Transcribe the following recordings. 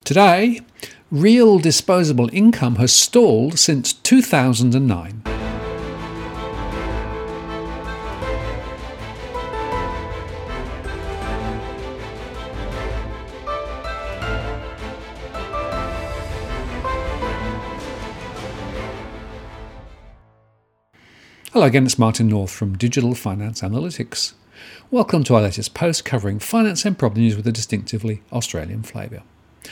Today, real disposable income has stalled since 2009. Hello again, it's Martin North from Digital Finance Analytics. Welcome to our latest post covering finance and property news with a distinctively Australian flavour.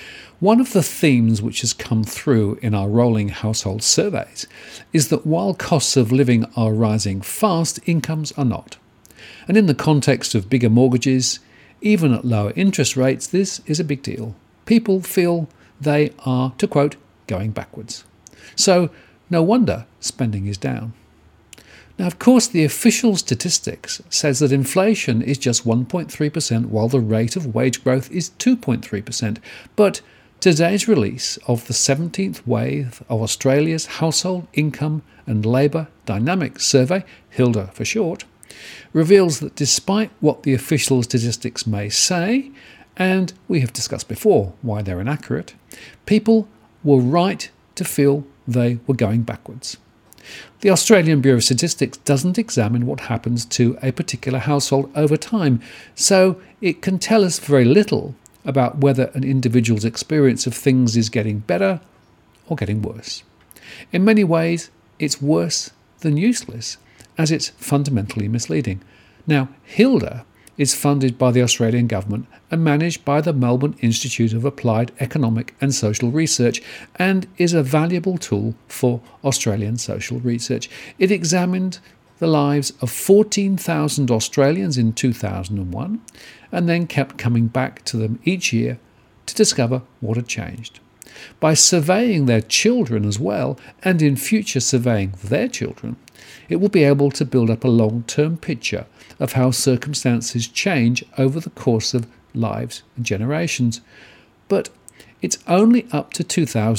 One of the themes which has come through in our rolling household surveys is that while costs of living are rising fast, incomes are not. And in the context of bigger mortgages, even at lower interest rates, this is a big deal. People feel they are, to quote, going backwards. So no wonder spending is down. Now, of course, the official statistics says that inflation is just 1.3% while the rate of wage growth is 2.3%. But today's release of the 17th wave of Australia's Household Income and Labour Dynamic Survey, HILDA for short, reveals that despite what the official statistics may say, and we have discussed before why they're inaccurate, people were right to feel they were going backwards. The Australian Bureau of Statistics doesn't examine what happens to a particular household over time, so it can tell us very little about whether an individual's experience of things is getting better or getting worse. In many ways, it's worse than useless, as it's fundamentally misleading. Now, HILDA is funded by the Australian government and managed by the Melbourne Institute of Applied Economic and Social Research, and is a valuable tool for Australian social research. It examined the lives of 14,000 Australians in 2001 and then kept coming back to them each year to discover what had changed. By surveying their children as well, and in future surveying their children, it will be able to build up a long-term picture of how circumstances change over the course of lives and generations. But it's only up to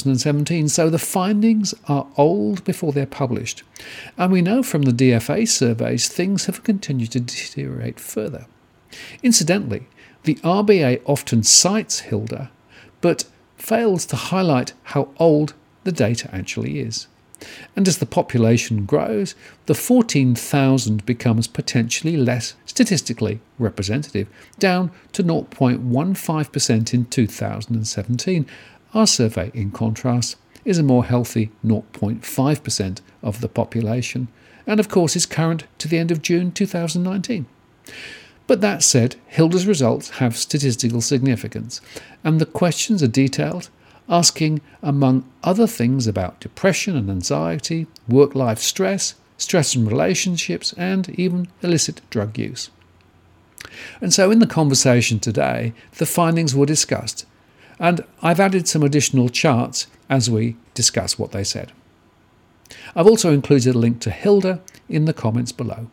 2017, so the findings are old before they're published. And we know from the DFA surveys things have continued to deteriorate further. Incidentally, the RBA often cites HILDA, but fails to highlight how old the data actually is. And as the population grows, the 14,000 becomes potentially less statistically representative, down to 0.15% in 2017. Our survey, in contrast, is a more healthy 0.5% of the population, and of course is current to the end of June 2019. But that said, HILDA's results have statistical significance, and the questions are detailed, asking, among other things, about depression and anxiety, work-life stress, stress in relationships, and even illicit drug use. And so in the conversation today, the findings were discussed, and I've added some additional charts as we discuss what they said. I've also included a link to HILDA in the comments below.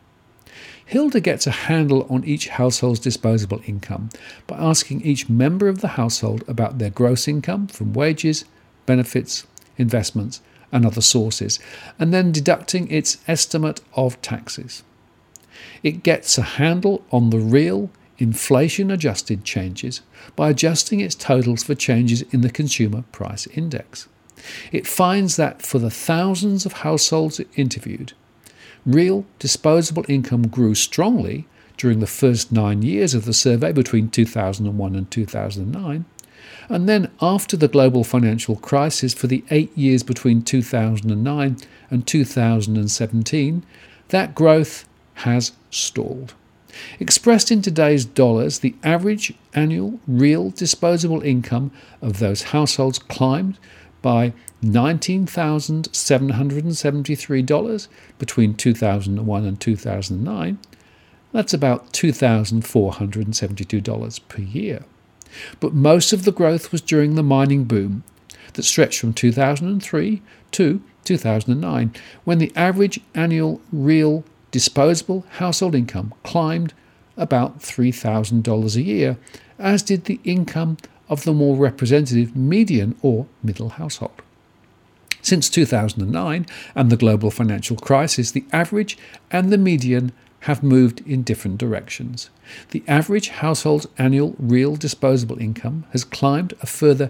HILDA gets a handle on each household's disposable income by asking each member of the household about their gross income from wages, benefits, investments, and other sources, and then deducting its estimate of taxes. It gets a handle on the real inflation-adjusted changes by adjusting its totals for changes in the Consumer Price Index. It finds that for the thousands of households it interviewed, real disposable income grew strongly during the first 9 years of the survey between 2001 and 2009, and then after the global financial crisis for the 8 years between 2009 and 2017, that growth has stalled. Expressed in today's dollars, the average annual real disposable income of those households climbed by $19,773 between 2001 and 2009. That's about $2,472 per year. But most of the growth was during the mining boom that stretched from 2003 to 2009, when the average annual real disposable household income climbed about $3,000 a year, as did the income of the more representative median or middle household. Since 2009 and the global financial crisis, the average and the median have moved in different directions. The average household's annual real disposable income has climbed a further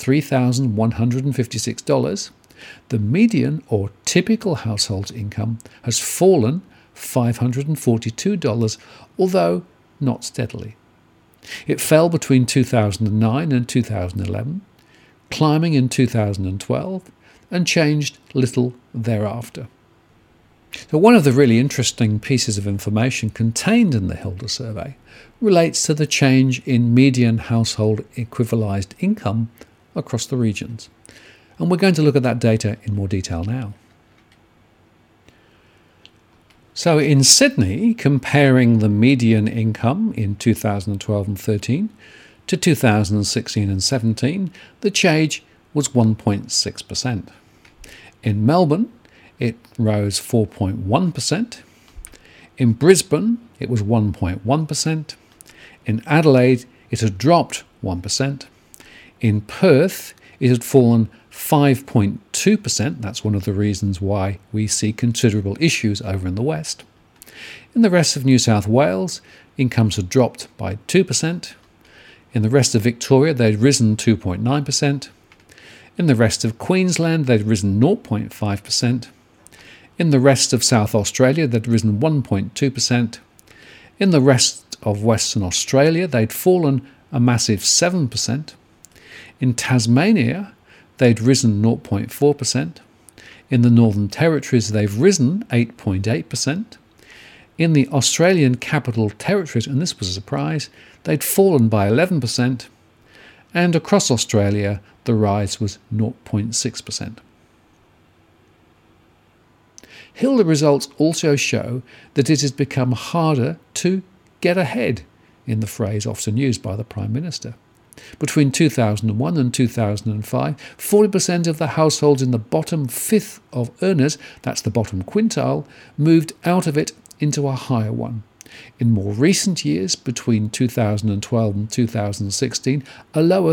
$3,156. The median or typical household's income has fallen $542, although not steadily. It fell between 2009 and 2011, climbing in 2012, and changed little thereafter. So one of the really interesting pieces of information contained in the Hilda survey relates to the change in median household equivalized income across the regions. And we're going to look at that data in more detail now. So in Sydney, comparing the median income in 2012 and 13 to 2016 and 17, the change was 1.6%. In Melbourne, it rose 4.1%. In Brisbane, it was 1.1%. In Adelaide, it had dropped 1%. In Perth, it had fallen 5.2%. That's one of the reasons why we see considerable issues over in the West. In the rest of New South Wales, incomes had dropped by 2%. In the rest of Victoria, they'd risen 2.9%. In the rest of Queensland, they'd risen 0.5%. In the rest of South Australia, they'd risen 1.2%. In the rest of Western Australia, they'd fallen a massive 7%. In Tasmania, they'd risen 0.4%. In the Northern Territories, they've risen 8.8%. In the Australian Capital Territories, and this was a surprise, they'd fallen by 11%. And across Australia, the rise was 0.6%. Hilda results also show that it has become harder to get ahead, in the phrase often used by the Prime Minister. Between 2001 and 2005, 40% of the households in the bottom fifth of earners, that's the bottom quintile, moved out of it into a higher one. In more recent years, between 2012 and 2016, a lower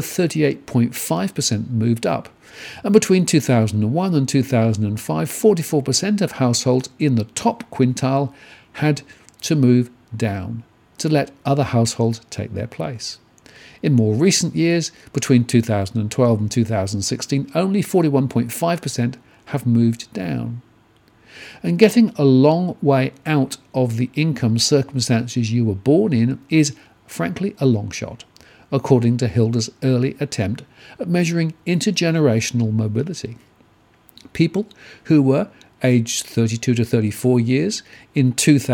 38.5% moved up. And between 2001 and 2005, 44% of households in the top quintile had to move down to let other households take their place. In more recent years, between 2012 and 2016, only 41.5% have moved down. And getting a long way out of the income circumstances you were born in is, frankly, a long shot, according to Hilda's early attempt at measuring intergenerational mobility. People who were aged 32 to 34 years in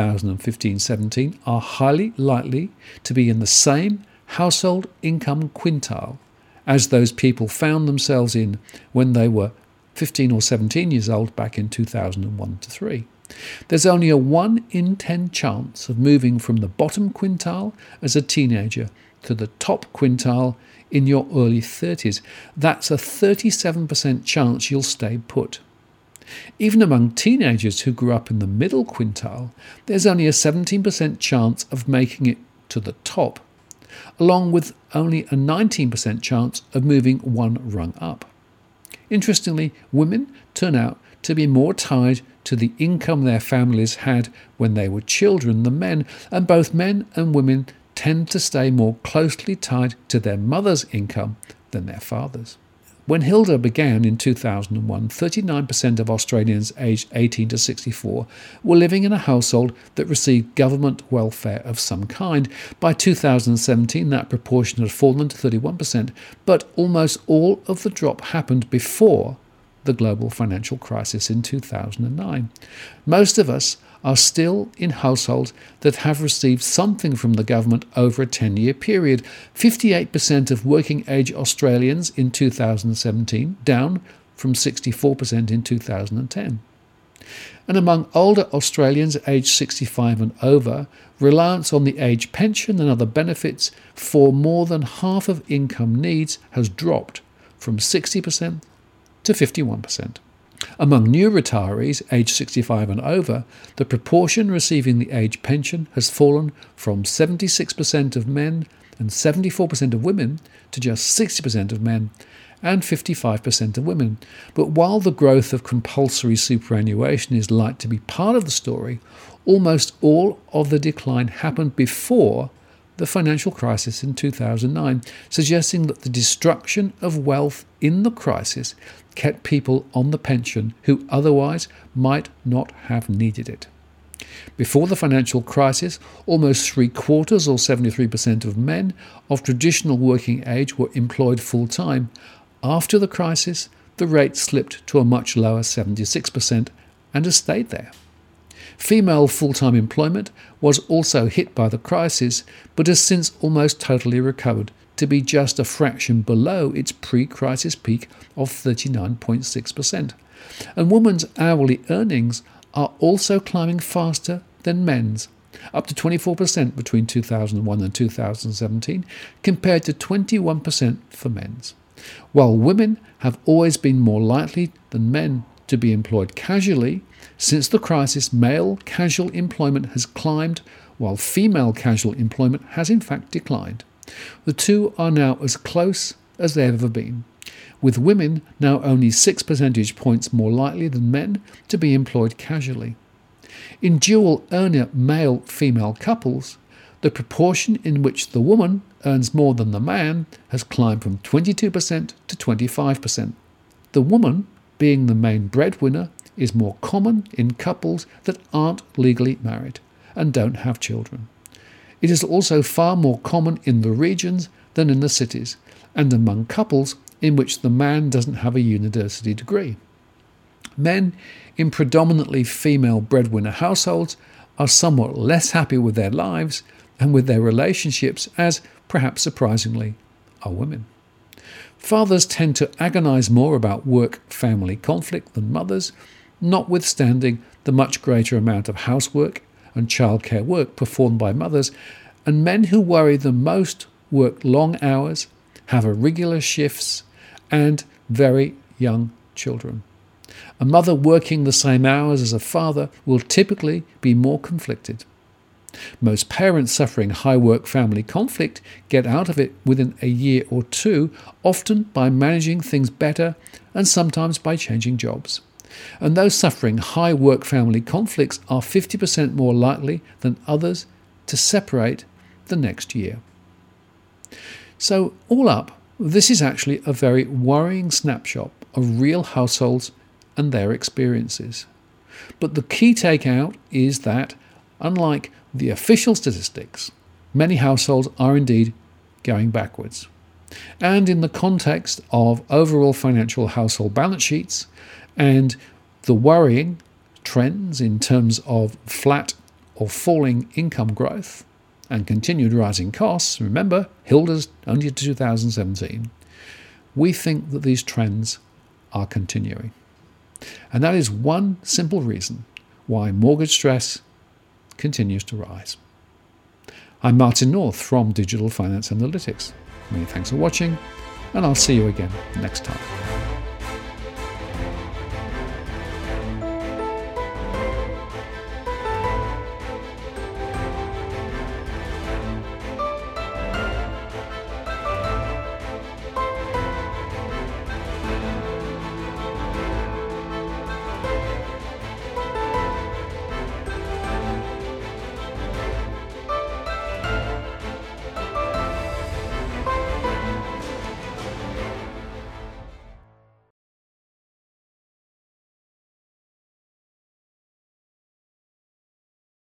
2015-17 are highly likely to be in the same household income quintile as those people found themselves in when they were 15 or 17 years old back in 2001-3. There's only a 1 in 10 chance of moving from the bottom quintile as a teenager to the top quintile in your early 30s. That's a 37% chance you'll stay put. Even among teenagers who grew up in the middle quintile, there's only a 17% chance of making it to the top, along with only a 19% chance of moving one rung up. Interestingly, women turn out to be more tied to the income their families had when they were children than men, and both men and women tend to stay more closely tied to their mother's income than their father's. When Hilda began in 2001, 39% of Australians aged 18 to 64 were living in a household that received government welfare of some kind. By 2017, that proportion had fallen to 31%, but almost all of the drop happened before the global financial crisis in 2009. Most of us are still in households that have received something from the government over a 10-year period. 58% of working-age Australians in 2017, down from 64% in 2010. And among older Australians aged 65 and over, reliance on the age pension and other benefits for more than half of income needs has dropped from 60% to 51%. Among new retirees aged 65 and over, the proportion receiving the age pension has fallen from 76% of men and 74% of women to just 60% of men and 55% of women. But while the growth of compulsory superannuation is likely to be part of the story, almost all of the decline happened before the financial crisis in 2009, suggesting that the destruction of wealth in the crisis kept people on the pension who otherwise might not have needed it. Before the financial crisis, almost 3/4 or 73% of men of traditional working age were employed full-time. After the crisis, the rate slipped to a much lower 76% and has stayed there. Female full-time employment was also hit by the crisis, but has since almost totally recovered to be just a fraction below its pre-crisis peak of 39.6%. And women's hourly earnings are also climbing faster than men's, up to 24% between 2001 and 2017, compared to 21% for men's. While women have always been more likely than men to be employed casually, since the crisis, male casual employment has climbed, while female casual employment has in fact declined. The two are now as close as they've ever been, with women now only 6 percentage points more likely than men to be employed casually. In dual earner male-female couples, the proportion in which the woman earns more than the man has climbed from 22% to 25%. The woman, being the main breadwinner, is more common in couples that aren't legally married and don't have children. It is also far more common in the regions than in the cities, and among couples in which the man doesn't have a university degree. Men in predominantly female breadwinner households are somewhat less happy with their lives and with their relationships, as, perhaps surprisingly, are women. Fathers tend to agonize more about work-family conflict than mothers, notwithstanding the much greater amount of housework and childcare work performed by mothers, and men who worry the most work long hours, have irregular shifts, and very young children. A mother working the same hours as a father will typically be more conflicted. Most parents suffering high work-family conflict get out of it within a year or two, often by managing things better and sometimes by changing jobs. And those suffering high work-family conflicts are 50% more likely than others to separate the next year. So all up, this is actually a very worrying snapshot of real households and their experiences. But the key takeout is that, unlike the official statistics, many households are indeed going backwards. And in the context of overall financial household balance sheets and the worrying trends in terms of flat or falling income growth and continued rising costs, remember, Hilda's only 2017, we think that these trends are continuing. And that is one simple reason why mortgage stress continues to rise. I'm Martin North from Digital Finance Analytics. Many thanks for watching, and I'll see you again next time.